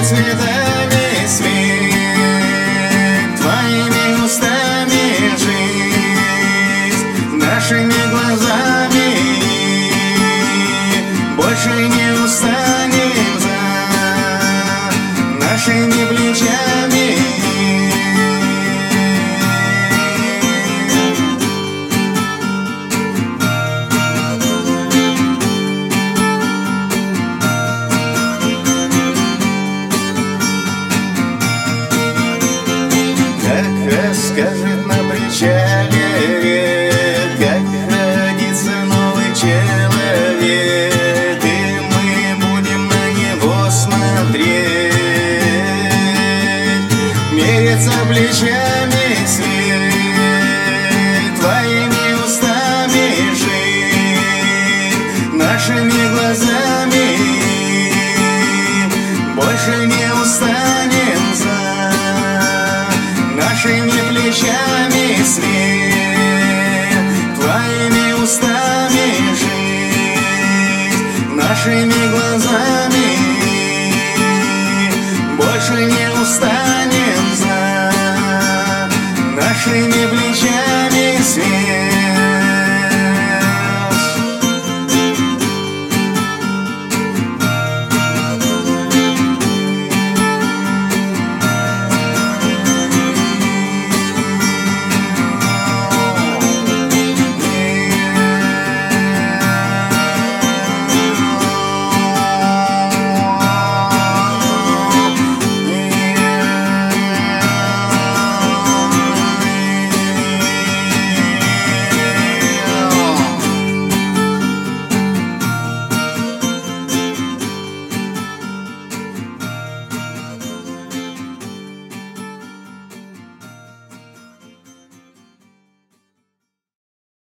цветами свет, твоими устами жизнь, нашими глазами больше не устанем за нашими плечами. Скажет на причале, как родится новый человек, и мы будем на него смотреть, меряться плечами свет, твоими устами жить, нашими глазами больше не устанем за нашими плечами свет, твоими устами жить, нашими глазами больше не устанем за нашими плечами свет.